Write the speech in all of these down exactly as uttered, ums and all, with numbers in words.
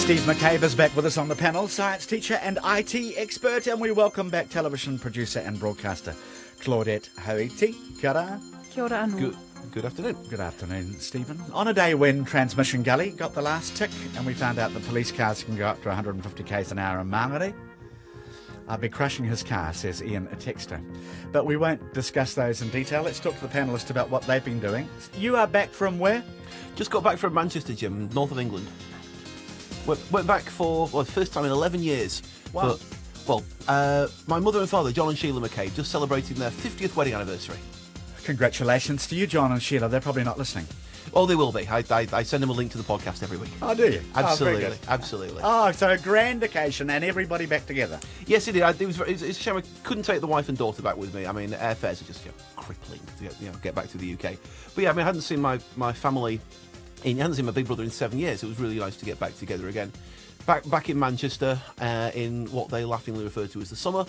Steve McCabe is back with us on the panel, science teacher and I T expert, and we welcome back television producer and broadcaster Claudette Hauiti. Kia ora. Kia ora anō. Good, good afternoon. Good afternoon, Stephen. On a day when Transmission Gully got the last tick and we found out that police cars can go up to one hundred fifty k's an hour in Māngere, I'd be crushing his car, says Ian, a texter. But we won't discuss those in detail. Let's talk to the panellists about what they've been doing. You are back from where? Just got back from Manchester, Jim, north of England. Went, went back for, well, the first time in eleven years. Wow. But, well, uh, my mother and father, John and Sheila McCabe, just celebrating their fiftieth wedding anniversary. Congratulations to you, John and Sheila. They're probably not listening. Oh, they will be. I, I, I send them a link to the podcast every week. Oh, do you? Absolutely, Oh, very good. absolutely. Oh, so a grand occasion and everybody back together. Yes, it did. I, it was, it was it's a shame I couldn't take the wife and daughter back with me. I mean, airfares are just you know, crippling to get, you know, get back to the U K. But yeah, I mean, I hadn't seen my, my family, in, I hadn't seen my big brother in seven years. It was really nice to get back together again. Back back in Manchester, uh, in what they laughingly refer to as the summer.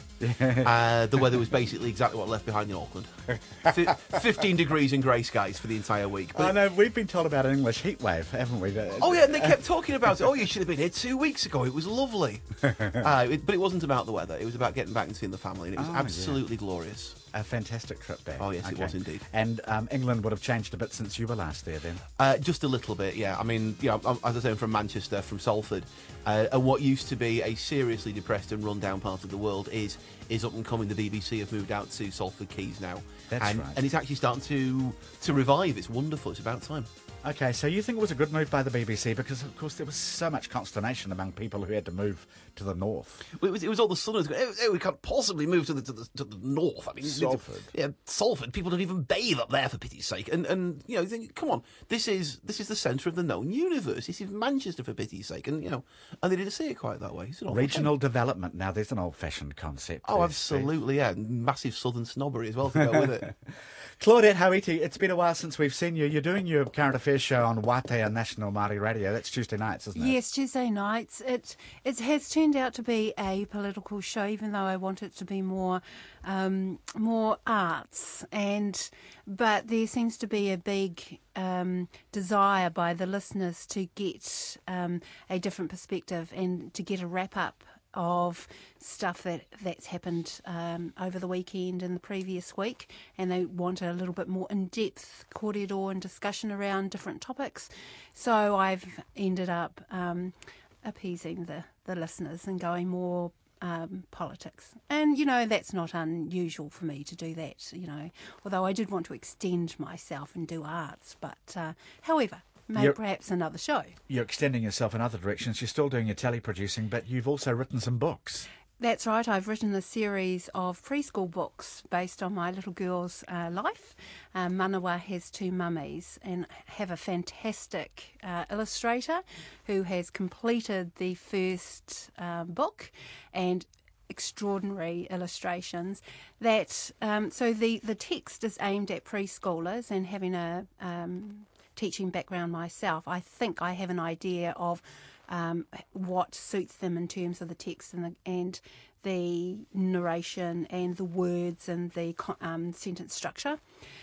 uh, the weather was basically exactly what I left behind in Auckland. F- fifteen degrees and grey skies for the entire week. I know, we've been told about an English heat wave, haven't we? Oh yeah, and they kept talking about it. Oh, you should have been here two weeks ago. It was lovely. uh, it, but it wasn't about the weather. It was about getting back and seeing the family, and it was Oh, absolutely yeah. glorious. A fantastic trip back. Oh, yes, it was indeed. And um, England would have changed a bit since you were last there then? Uh, just a little bit, yeah. I mean, you know, I'm, as I say, I'm from Manchester, from Salford, uh, and what used to be a seriously depressed and run-down part of the world is is up and coming. The B B C have moved out to Salford Quays now. That's and, right. And it's actually starting to, to revive. It's wonderful. It's about time. Okay, so you think it was a good move by the B B C because, of course, there was so much consternation among people who had to move to the north. Well, it was, it was all the Southerners going, oh, oh, we can't possibly move to the, to the, to the north. I mean, Salford. Yeah, Salford. People don't even bathe up there, for pity's sake. And, and you know, you think, come on, this is this is the centre of the known universe. This is Manchester, for pity's sake. And, you know, and they didn't see it quite that way. It's an awful Regional thing. development. Now, there's an old-fashioned concept. Oh, there, absolutely, yeah. Massive southern snobbery as well to go with it. Claudette Hauiti, it's been a while since we've seen you. You're doing your current affairs show on Wātea National Māori Radio. That's Tuesday nights, isn't it? Yes, Tuesday nights. It it has turned out to be a political show, even though I want it to be more um, more arts. And but there seems to be a big um, desire by the listeners to get um, a different perspective and to get a wrap up of stuff that that's happened um, over the weekend and the previous week, and they want a little bit more in-depth kōrero and discussion around different topics. So I've ended up um, appeasing the, the listeners and going more um, politics. And, you know, that's not unusual for me to do that, you know, although I did want to extend myself and do arts. But, uh, however... Maybe You're, perhaps another show. You're extending yourself in other directions. You're still doing your teleproducing, but you've also written some books. That's right. I've written a series of preschool books based on my little girl's uh, life. Uh, Manawa has two mummies, and have a fantastic uh, illustrator who has completed the first uh, book and extraordinary illustrations. That um, so the, the text is aimed at preschoolers, and having a um, teaching background myself, I think I have an idea of um, what suits them in terms of the text and the, and the narration and the words and the um, sentence structure.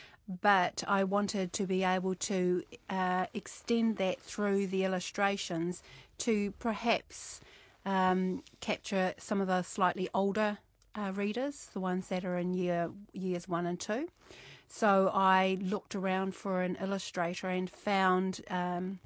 But I wanted to be able to uh, extend that through the illustrations to perhaps um, capture some of the slightly older uh, readers, the ones that are in year years one and two. So I looked around for an illustrator and found um,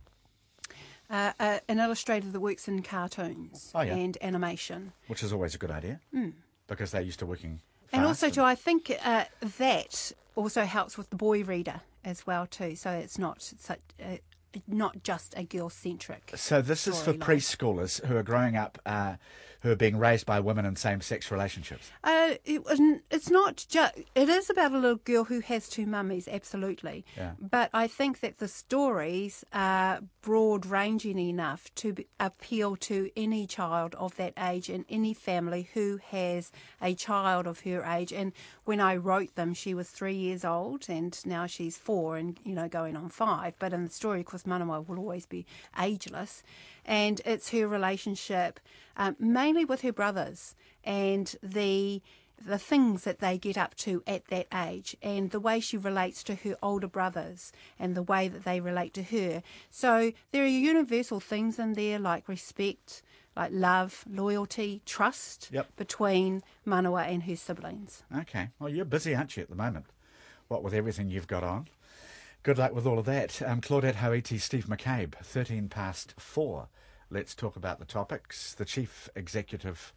uh, uh, an illustrator that works in cartoons oh, yeah. and animation. Which is always a good idea, mm. because they're used to working fast. And also, and... too, I think uh, that also helps with the boy reader as well, too. So it's not such... Uh, not just a girl-centric. So this is for line. preschoolers who are growing up, uh, who are being raised by women in same-sex relationships. Uh, it, it's not just... It is about a little girl who has two mummies, absolutely. Yeah. But I think that the stories are broad-ranging enough to be, appeal to any child of that age and any family who has a child of her age. And when I wrote them, she was three years old, and now she's four and, you know, going on five. But in the story, of course, Manawa will always be ageless. And it's her relationship, um, mainly with her brothers, and the the things that they get up to at that age, and the way she relates to her older brothers and the way that they relate to her. So there are universal things in there like respect, like love, loyalty, trust Yep. between Manawa and her siblings. Okay. Well, you're busy, aren't you, at the moment? What with everything you've got on. Good luck with all of that. Um, Claudette Hoiti, Steve McCabe, thirteen past four. Let's talk about the topics. The Chief Executive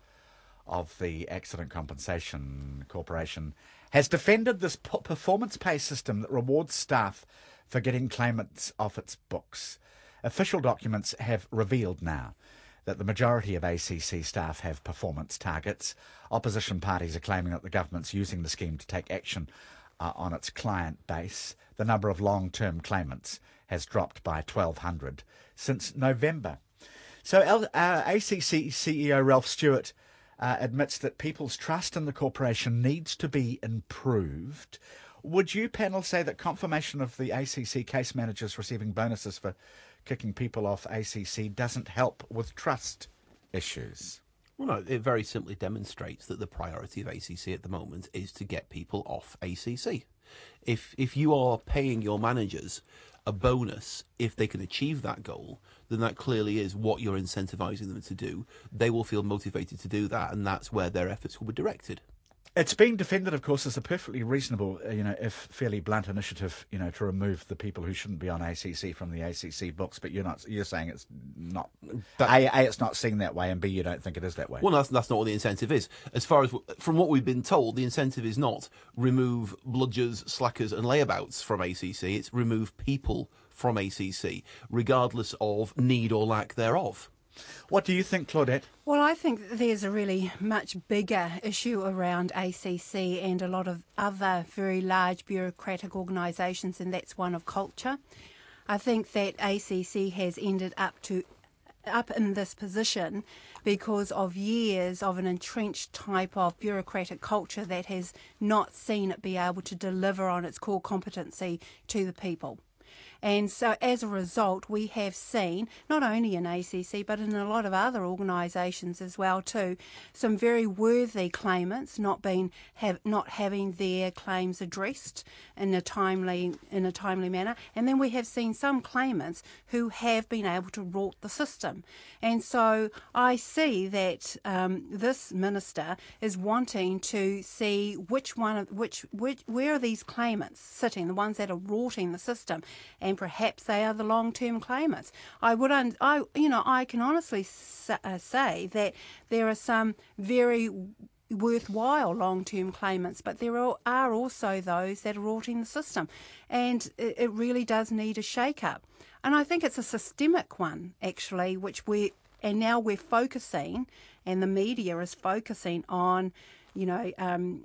of the Accident Compensation Corporation has defended this p- performance pay system that rewards staff for getting claimants off its books. Official documents have revealed now that the majority of A C C staff have performance targets. Opposition parties are claiming that the government's using the scheme to take action uh, on its client base. The number of long-term claimants has dropped by twelve hundred since November. So L- uh, A C C C E O Ralph Stewart uh, admits that people's trust in the corporation needs to be improved. Would you, panel, say that confirmation of the A C C case managers receiving bonuses for kicking people off A C C doesn't help with trust issues? Well, no, it very simply demonstrates that the priority of A C C at the moment is to get people off A C C. If if you are paying your managers a bonus if they can achieve that goal, then that clearly is what you're incentivising them to do. They will feel motivated to do that, and that's where their efforts will be directed. It's being defended, of course, as a perfectly reasonable, uh, you know, if fairly blunt initiative, you know, to remove the people who shouldn't be on A C C from the A C C books. But you're not. You're saying it's not. That, a, a, it's not seen that way, and B, you don't think it is that way. Well, that's, that's not what the incentive is. As far as from what we've been told, the incentive is not remove bludgers, slackers, and layabouts from A C C. It's remove people from A C C, regardless of need or lack thereof. What do you think, Claudette? Well, I think there's a really much bigger issue around A C C and a lot of other very large bureaucratic organisations, and that's one of culture. I think that A C C has ended up to up in this position because of years of an entrenched type of bureaucratic culture that has not seen it be able to deliver on its core competency to the people. And so as a result, we have seen, not only in A C C, but in a lot of other organisations as well too, some very worthy claimants not being have not having their claims addressed in a timely in a timely manner. And then we have seen some claimants who have been able to rort the system. And so I see that um, this minister is wanting to see which one of which, which where are these claimants sitting, the ones that are rorting the system. And perhaps they are the long-term claimants. I would, un- I, you know, I can honestly sa- uh, say that there are some very worthwhile long-term claimants, but there are, are also those that are rorting the system, and it, it really does need a shake-up. And I think it's a systemic one, actually, which we and now we're focusing, and the media is focusing on, you know, um,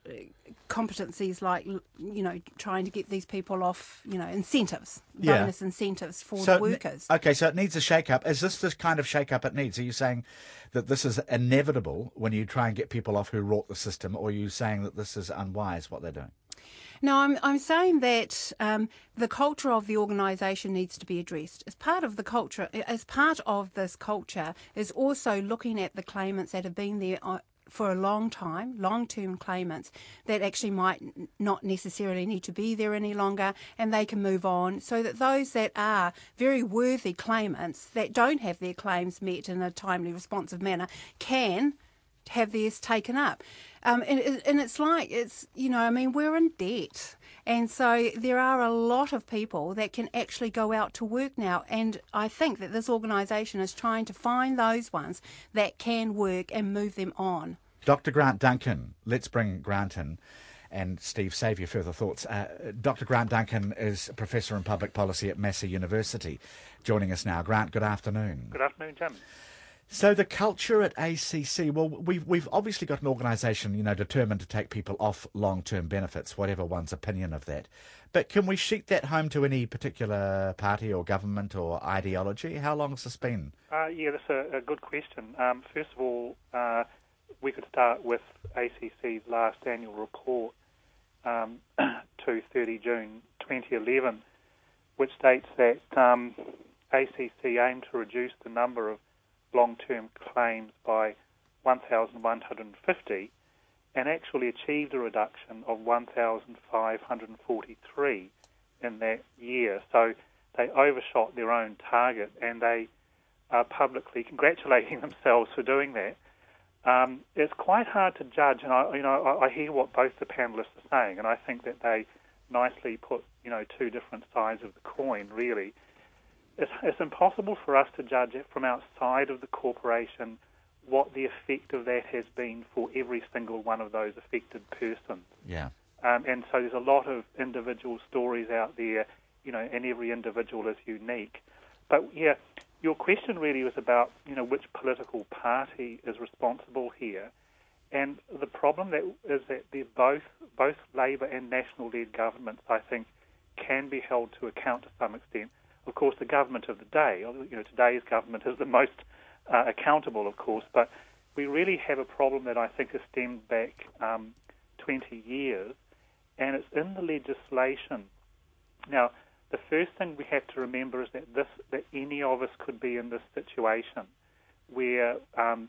competencies like, you know, trying to get these people off, you know, incentives, Yeah. bonus incentives for So, the workers. Okay, so it needs a shake-up. Is this the kind of shake-up it needs? Are you saying that this is inevitable when you try and get people off who wrought the system, or are you saying that this is unwise, what they're doing? No, I'm I'm saying that um, the culture of the organisation needs to be addressed. As part of the culture, as part of this culture, is also looking at the claimants that have been there uh, for a long time, long-term claimants that actually might n- not necessarily need to be there any longer, and they can move on, so that those that are very worthy claimants that don't have their claims met in a timely, responsive manner can have theirs taken up. Um, and, and it's like, it's, you know, I mean, we're in debt. And so there are a lot of people that can actually go out to work now. And I think that this organisation is trying to find those ones that can work and move them on. Doctor Grant Duncan, let's bring Grant in. And Steve, save your further thoughts. Uh, Doctor Grant Duncan is a Professor in Public Policy at Massey University, joining us now. Grant, good afternoon. Good afternoon, Jim. So the culture at A C C, well, we've we've obviously got an organisation, you know, determined to take people off long-term benefits, whatever one's opinion of that. But can we sheet that home to any particular party or government or ideology? How long has this been? Uh, yeah, that's a, a good question. Um, first of all, uh, we could start with A C C's last annual report um, to thirty June twenty eleven, which states that um, A C C aimed to reduce the number of long-term claims by one thousand one hundred fifty, and actually achieved a reduction of one thousand five hundred forty-three in that year. So they overshot their own target, and they are publicly congratulating themselves for doing that. Um, it's quite hard to judge, and I, you know, I, I hear what both the panelists are saying, and I think that they nicely put, you know, two different sides of the coin, really. It's, it's impossible for us to judge it from outside of the corporation what the effect of that has been for every single one of those affected persons. Yeah. Um, and so there's a lot of individual stories out there, you know, and every individual is unique. But, yeah, your question really was about, you know, which political party is responsible here. And the problem that is that they're both, both Labour and National-led governments, I think, can be held to account to some extent. Of course, the government of the day, you know, today's government is the most uh, accountable, of course, but we really have a problem that I think has stemmed back um, twenty years, and it's in the legislation. Now, the first thing we have to remember is that this that any of us could be in this situation where um,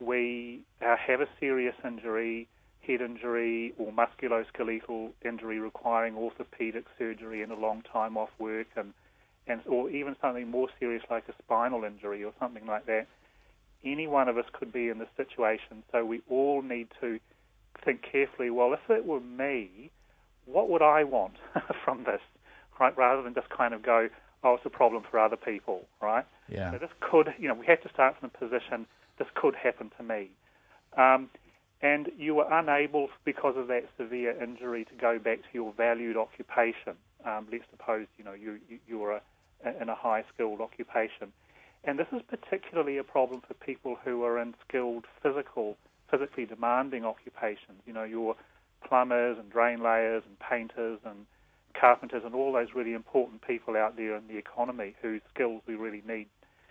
we uh, have a serious injury, head injury or musculoskeletal injury requiring orthopedic surgery and a long time off work, and, and or even something more serious like a spinal injury or something like that. Any one of us could be in this situation, so we all need to think carefully, well, if it were me, what would I want from this, right, rather than just kind of go, oh, it's a problem for other people, right? Yeah. So this could, you know, we have to start from the position, this could happen to me. Um, and you were unable, because of that severe injury, to go back to your valued occupation. Um, let's suppose, you know, you, you, you're a, in a high-skilled occupation. And this is particularly a problem for people who are in skilled physical, physically demanding occupations. You know, your plumbers and drain layers and painters and carpenters and all those really important people out there in the economy whose skills we really need.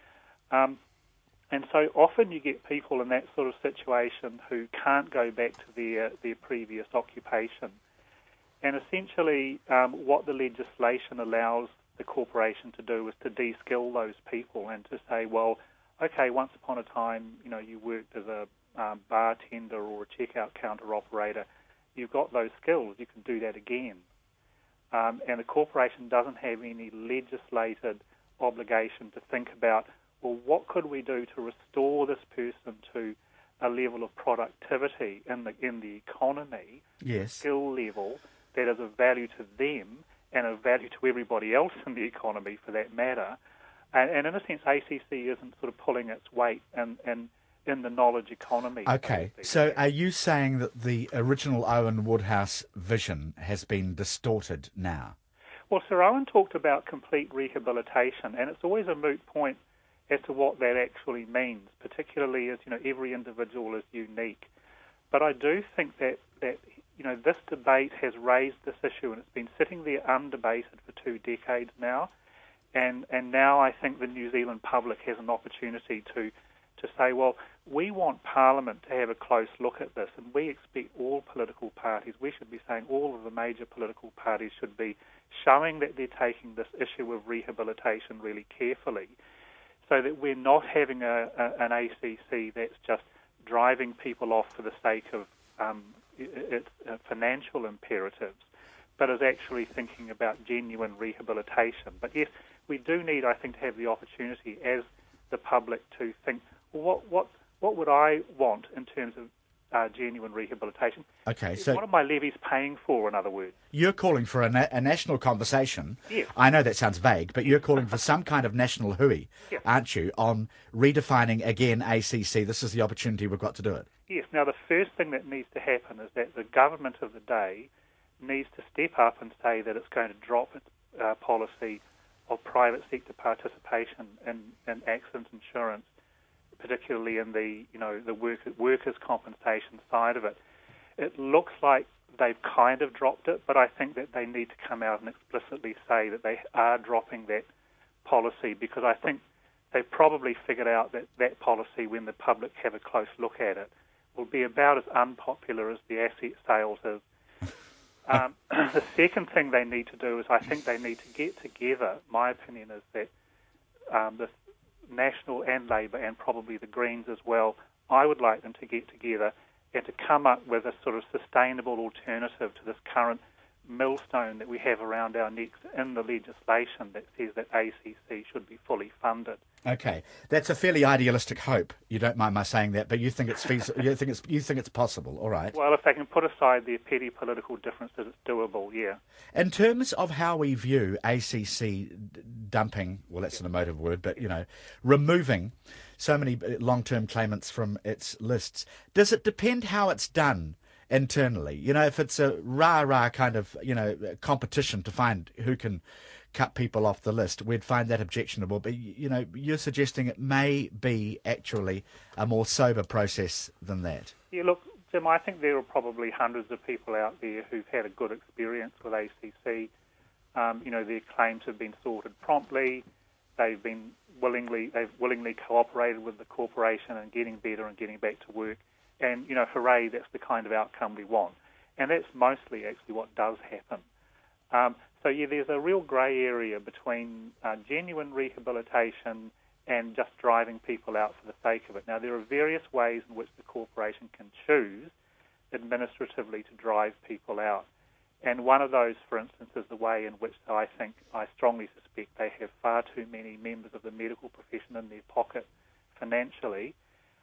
Um, and so often you get people in that sort of situation who can't go back to their, their previous occupation. And essentially um, what the legislation allows the corporation to do is to de-skill those people and to say, well, okay, once upon a time, you know, you worked as a um, bartender or a checkout counter operator, you've got those skills, you can do that again. Um, and the corporation doesn't have any legislated obligation to think about, well, what could we do to restore this person to a level of productivity in the in the economy, Yes. skill level that is of value to them and of value to everybody else in the economy for that matter. And, and in a sense, A C C isn't sort of pulling its weight in, in, in the knowledge economy. Okay, so are you saying that the original Owen Woodhouse vision has been distorted now? Well, Sir Owen talked about complete rehabilitation, and it's always a moot point as to what that actually means, particularly as, you know, every individual is unique. But I do think that, that you know, this debate has raised this issue, and it's been sitting there undebated for two decades now. And and now I think the New Zealand public has an opportunity to, to say, well, we want Parliament to have a close look at this, and we expect all political parties, we should be saying all of the major political parties should be showing that they're taking this issue of rehabilitation really carefully, so that we're not having a, a, an A C C that's just driving people off for the sake of um, its uh, financial imperatives, but is actually thinking about genuine rehabilitation. But yes, we do need, I think, to have the opportunity as the public to think, well, what what what would I want in terms of uh, genuine rehabilitation? Okay, so what are my levies paying for, in other words? You're calling for a, na- a national conversation. Yes. I know that sounds vague, but you're calling for some kind of national hui, yes. aren't you, on redefining again A C C. This is the opportunity we've got to do it. Yes. Now, the first thing that needs to happen is that the government of the day needs to step up and say that it's going to drop its uh, policy of private sector participation in, in accident insurance, particularly in the, you know, the work, workers' compensation side of it. It looks like they've kind of dropped it, but I think that they need to come out and explicitly say that they are dropping that policy, because I think they've probably figured out that that policy, when the public have a close look at it, will be about as unpopular as the asset sales is. Um, the second thing they need to do is I think they need to get together. My opinion is that um, the National and Labour and probably the Greens as well, I would like them to get together and to come up with a sort of sustainable alternative to this current millstone that we have around our necks in the legislation that says that A C C should be fully funded. Okay, that's a fairly idealistic hope. You don't mind my saying that, but you think it's feasible. you think it's you think it's possible. All right. Well, if they can put aside their petty political differences, it's doable. Yeah. In terms of how we view A C C d- dumping, well, that's an emotive word, but you know, removing so many long-term claimants from its lists, does it depend how it's done internally? You know, if it's a rah-rah kind of, you know, competition to find who can cut people off the list, we'd find that objectionable. But, you know, you're suggesting it may be actually a more sober process than that. Yeah, look, Jim, I think there are probably hundreds of people out there who've had a good experience with A C C. Um, you know, their claims have been sorted promptly. They've been willingly, they've willingly cooperated with the corporation and getting better and getting back to work. And, you know, hooray, that's the kind of outcome we want. And that's mostly actually what does happen. Um, so, yeah, there's a real grey area between uh, genuine rehabilitation and just driving people out for the sake of it. Now, there are various ways in which the corporation can choose administratively to drive people out. And one of those, for instance, is the way in which I think, I strongly suspect they have far too many members of the medical profession in their pocket financially.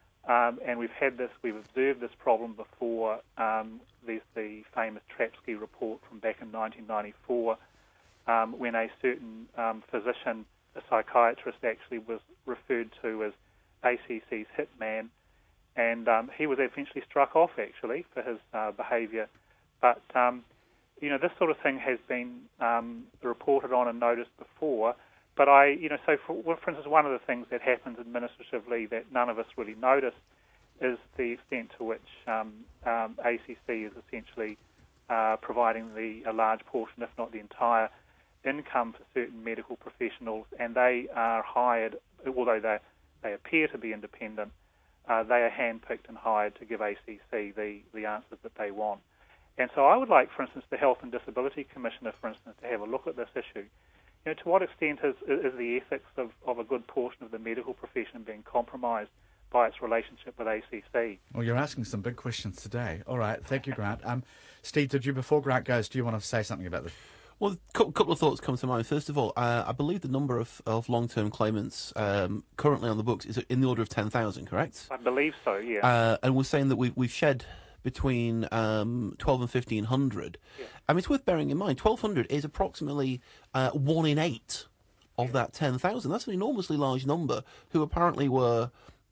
Um, and we've had this, we've observed this problem before. Um, there's the famous Trapsky report from back in nineteen ninety-four, um, when a certain um, physician, a psychiatrist, actually was referred to as A C C's hitman, and um, he was eventually struck off, actually, for his uh, behaviour. But, um, you know, this sort of thing has been um, reported on and noticed before. But I, you know, so for, for instance, one of the things that happens administratively that none of us really notice is the extent to which um, um, A C C is essentially uh, providing the a large portion, if not the entire, income for certain medical professionals, and they are hired, although they they appear to be independent, uh, they are handpicked and hired to give A C C the, the answers that they want. And so I would like, for instance, the Health and Disability Commissioner, for instance, to have a look at this issue. You know, to what extent is, is the ethics of, of a good portion of the medical profession being compromised by its relationship with A C C? Well, you're asking some big questions today. All right, thank you, Grant. Um, Steve, did you, before Grant goes, do you want to say something about this? Well, a couple of thoughts come to mind. First of all, uh, I believe the number of, of long-term claimants um, currently on the books is in the order of ten thousand, correct? I believe so, yeah. Uh, and we're saying that we, we've shed between um, twelve and fifteen hundred. Yeah. I mean, it's worth bearing in mind, twelve hundred is approximately uh, one in eight of that ten thousand. That's an enormously large number who apparently were,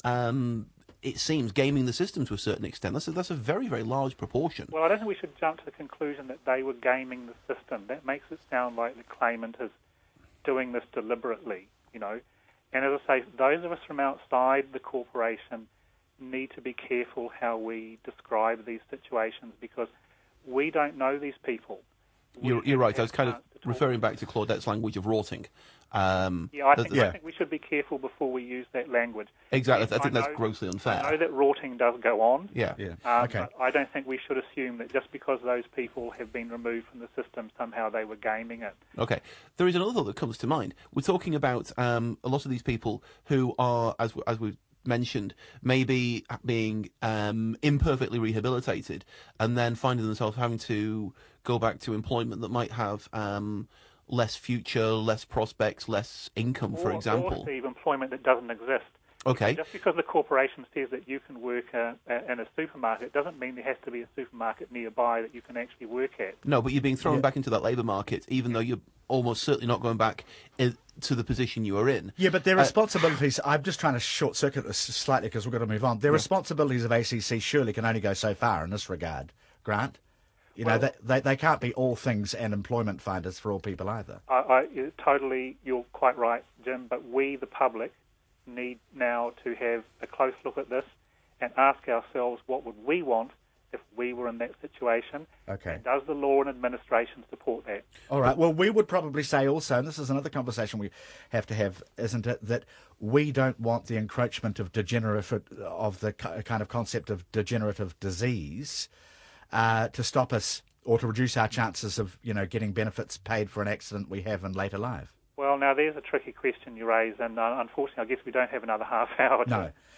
um, it seems, gaming the system to a certain extent. That's a, that's a very, very large proportion. Well, I don't think we should jump to the conclusion that they were gaming the system. That makes it sound like the claimant is doing this deliberately, you know. And as I say, those of us from outside the corporation need to be careful how we describe these situations because we don't know these people. You're, you're right. I was kind of referring back to Claudette's language of rorting. Um, yeah, I think, yeah. I think we should be careful before we use that language. Exactly. Yes, I think I that's know, grossly unfair. I know that rorting does go on. Yeah. yeah. Um, okay. But I don't think we should assume that just because those people have been removed from the system, somehow they were gaming it. Okay. There is another thought that comes to mind. We're talking about um, a lot of these people who are, as as we've mentioned, maybe being um, imperfectly rehabilitated and then finding themselves having to go back to employment that might have um, less future, less prospects, less income, for or, example. Or, Steve, employment that doesn't exist. Okay. Just because the corporation says that you can work uh, in a supermarket doesn't mean there has to be a supermarket nearby that you can actually work at. No, but you're being thrown yeah. back into that labour market, even though you're almost certainly not going back in, to the position you were in. Yeah, but their Uh, responsibilities, I'm just trying to short-circuit this slightly because we've got to move on. Their Yeah. responsibilities of A C C surely can only go so far in this regard, Grant. You Well, know, they, they, they can't be all things and employment finders for all people either. I, I, totally, you're quite right, Jim, but we, the public, need now to have a close look at this and ask ourselves what would we want if we were in that situation. Okay. And does the law and administration support that? All right. Well, we would probably say also, and this is another conversation we have to have, isn't it, that we don't want the encroachment of degenerative, of the kind of concept of degenerative disease uh, to stop us or to reduce our chances of, you know, getting benefits paid for an accident we have in later life. Well, now there's a tricky question you raise, and uh, unfortunately, I guess we don't have another half hour. To, No,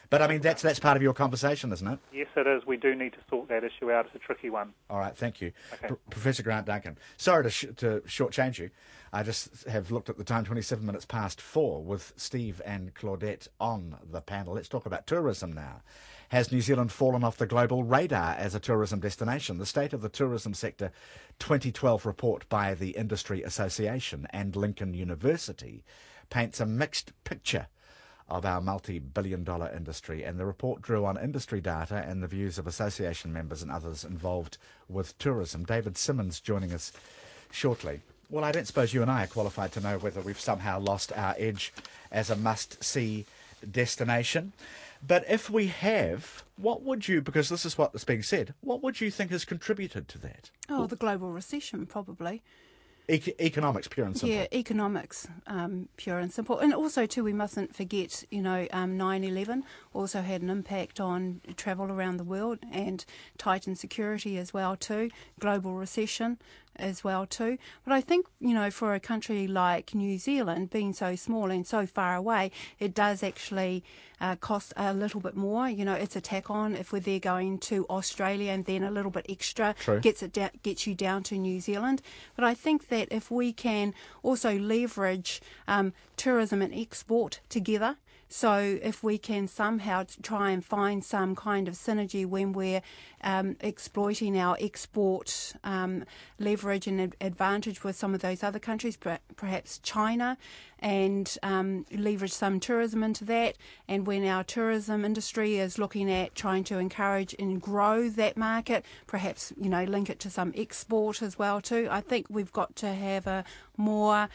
But I mean, that's that's part of your conversation, isn't it? Yes, it is. We do need to sort that issue out. It's a tricky one. All right, thank you. Okay. P- Professor Grant Duncan. Sorry to, sh- to shortchange you. I just have looked at the time, twenty-seven minutes past four, with Steve and Claudette on the panel. Let's talk about tourism now. Has New Zealand fallen off the global radar as a tourism destination? The State of the Tourism Sector twenty twelve report by the Industry Association and Lincoln University paints a mixed picture of our multi-billion dollar industry, and the report drew on industry data and the views of association members and others involved with tourism. David Simmons joining us shortly. Well, I don't suppose you and I are qualified to know whether we've somehow lost our edge as a must-see destination. But if we have, what would you, because this is what is being said, what would you think has contributed to that? Oh, the global recession, probably. E- economics, pure and simple. Yeah, economics, um, pure and simple. And also, too, we mustn't forget, you know, um, nine eleven also had an impact on travel around the world and tightened security as well, too. Global recession as well, too. But I think, you know, for a country like New Zealand, being so small and so far away, it does actually uh, cost a little bit more. You know, it's a tack on if we're there going to Australia and then a little bit extra True. gets it da- gets you down to New Zealand. But I think that if we can also leverage um, tourism and export together, so if we can somehow try and find some kind of synergy when we're um, exploiting our export um, leverage and ad- advantage with some of those other countries, per- perhaps China, and um, leverage some tourism into that, and when our tourism industry is looking at trying to encourage and grow that market, perhaps, you know, link it to some export as well too. I think we've got to have a more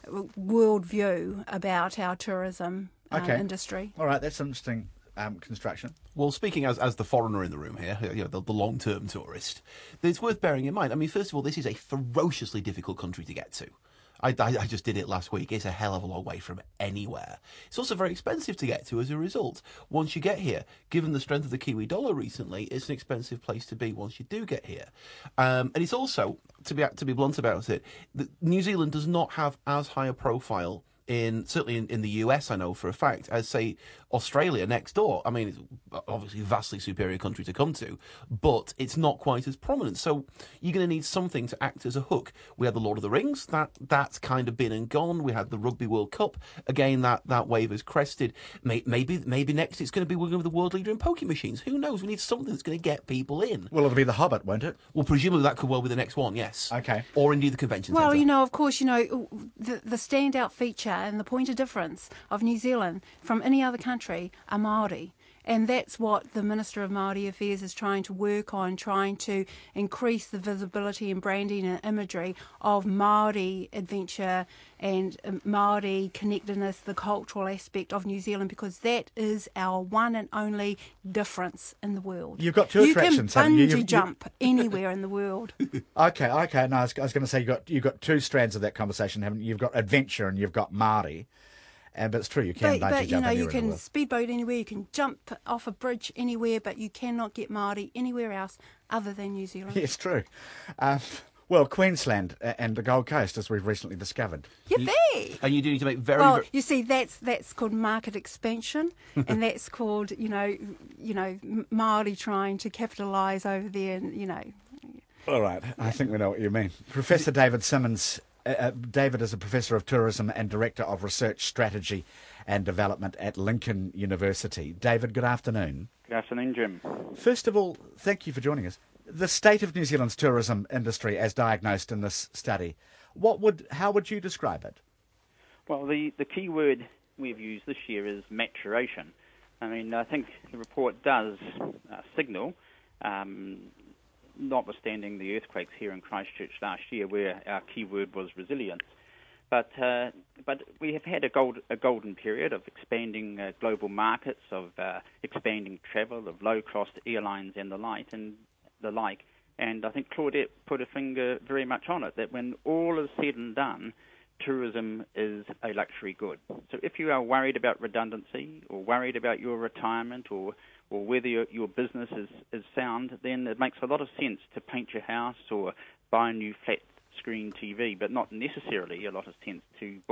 world view about our tourism Um, Okay. industry. All right, that's an interesting um, construction. Well, speaking as, as the foreigner in the room here, you know, the, the long-term tourist, it's worth bearing in mind. I mean, first of all, this is a ferociously difficult country to get to. I, I, I just did it last week. It's a hell of a long way from anywhere. It's also very expensive to get to as a result. Once you get here, given the strength of the Kiwi dollar recently, it's an expensive place to be once you do get here. Um, and it's also, to be to be blunt about it, that New Zealand does not have as high a profile in certainly in, in the U S, I know for a fact, as, say, Australia next door. I mean, it's obviously a vastly superior country to come to, but it's not quite as prominent. So you're going to need something to act as a hook. We had the Lord of the Rings. That That's kind of been and gone. We had the Rugby World Cup. Again, that, that wave has crested. Maybe maybe next it's going to be we're going to be the world leader in pokie machines. Who knows? We need something that's going to get people in. Well, it'll be The Hobbit, won't it? Well, presumably that could well be the next one, yes. Okay. Or indeed the convention Well, centre. you know, of course, you know, the, the standout feature and the point of difference of New Zealand from any other country are Māori. And that's what the Minister of Māori Affairs is trying to work on, trying to increase the visibility and branding and imagery of Māori adventure and Māori connectedness, the cultural aspect of New Zealand, because that is our one and only difference in the world. You've got two you attractions, can haven't you? bungee You've- you- jump anywhere in the world. Okay, okay. No, I was, I was going to say you've got, you've got two strands of that conversation, haven't you? You've got adventure and you've got Māori. And, but it's true, you can But, bungee but you jump know, you anywhere in the can world. speedboat anywhere, you can jump off a bridge anywhere, but you cannot get Māori anywhere else other than New Zealand. It's true. Um, well, Queensland and the Gold Coast, as we've recently discovered. Yippee! And you do need to make very, Well, very... you see, that's that's called market expansion, and that's called, you know, you know, Māori trying to capitalise over there, and you know. All right, I think we know what you mean. Professor David Simmons. Uh, David is a Professor of Tourism and Director of Research Strategy and Development at Lincoln University. David, good afternoon. Good afternoon, Jim. First of all, thank you for joining us. The state of New Zealand's tourism industry as diagnosed in this study, what would, how would you describe it? Well, the, the key word we've used this year is maturation. I mean, I think the report does uh, signal, um, notwithstanding the earthquakes here in Christchurch last year, where our key word was resilience. But uh, but we have had a gold a golden period of expanding uh, global markets, of uh, expanding travel, of low-cost airlines and the like, and the like. And I think Claudette put a finger very much on it, that when all is said and done, tourism is a luxury good. So if you are worried about redundancy or worried about your retirement or, or whether your, your business is, is sound, then it makes a lot of sense to paint your house or buy a new flat screen T V, but not necessarily a lot of sense to book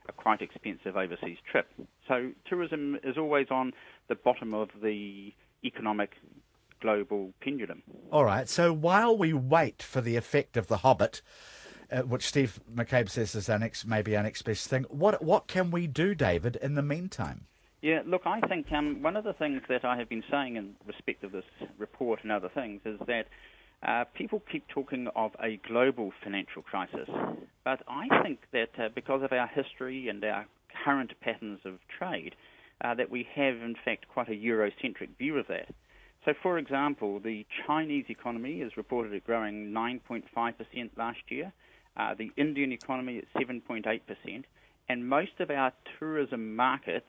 a quite expensive overseas trip. So tourism is always on the bottom of the economic global pendulum. All right, so while we wait for the effect of The Hobbit, uh, which Steve McCabe says is our next, maybe our next best thing, what what can we do, David, in the meantime? Yeah, look, I think um, one of the things that I have been saying in respect of this report and other things is that uh, people keep talking of a global financial crisis, but I think that uh, because of our history and our current patterns of trade, uh, that we have, in fact, quite a Eurocentric view of that. So, for example, the Chinese economy is reported at growing nine point five percent last year, uh, the Indian economy at seven point eight percent, and most of our tourism markets,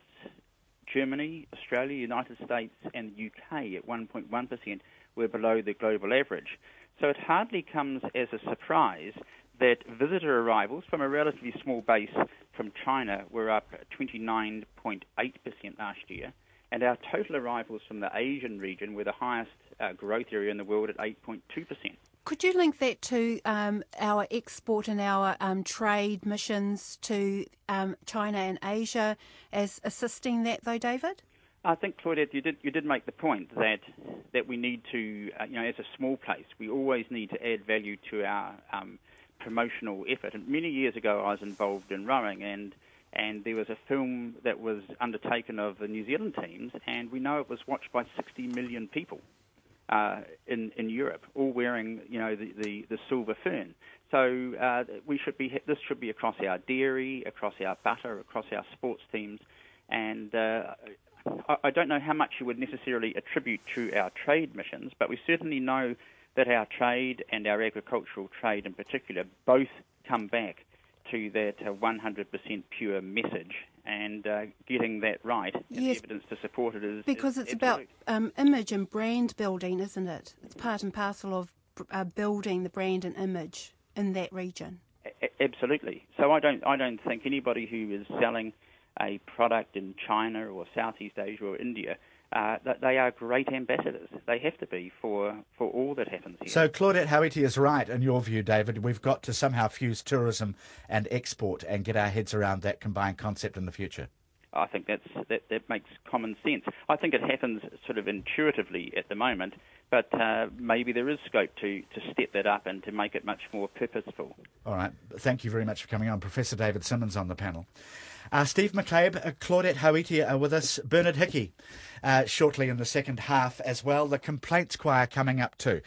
Germany, Australia, United States, and the U K at one point one percent were below the global average. So it hardly comes as a surprise that visitor arrivals from a relatively small base from China were up twenty-nine point eight percent last year, and our total arrivals from the Asian region were the highest uh, growth area in the world at eight point two percent. Could you link that to um, our export and our um, trade missions to um, China and Asia as assisting that, though, David? I think, Claudette, you did you did make the point that that we need to, uh, you know, as a small place, we always need to add value to our um, promotional effort. And many years ago, I was involved in rowing, and and there was a film that was undertaken of the New Zealand teams, and we know it was watched by sixty million people uh, in in Europe, all wearing, you know, the, the, the silver fern. So uh, we should be this should be across our dairy, across our butter, across our sports teams, and uh, I, I don't know how much you would necessarily attribute to our trade missions, but we certainly know that our trade and our agricultural trade in particular both come back to that uh, one hundred percent pure message, and uh, getting that right and Yes, evidence to support it is because is it's about absolute. um, image and brand building, isn't it? It's part and parcel of uh, building the brand and image in that region. A- absolutely. So I don't I don't think anybody who is selling a product in China or Southeast Asia or India, uh, that they are great ambassadors. They have to be for, for all that happens here. So Claudette Hauiti is right, in your view, David. We've got to somehow fuse tourism and export and get our heads around that combined concept in the future. I think that's, that, that makes common sense. I think it happens sort of intuitively at the moment, but uh, maybe there is scope to, to step that up and to make it much more purposeful. All right. Thank you very much for coming on. Professor David Simmons on the panel. Uh, Steve McCabe, uh, Claudette Hauiti are with us. Bernard Hickey uh, shortly in the second half as well. The Complaints Choir coming up too.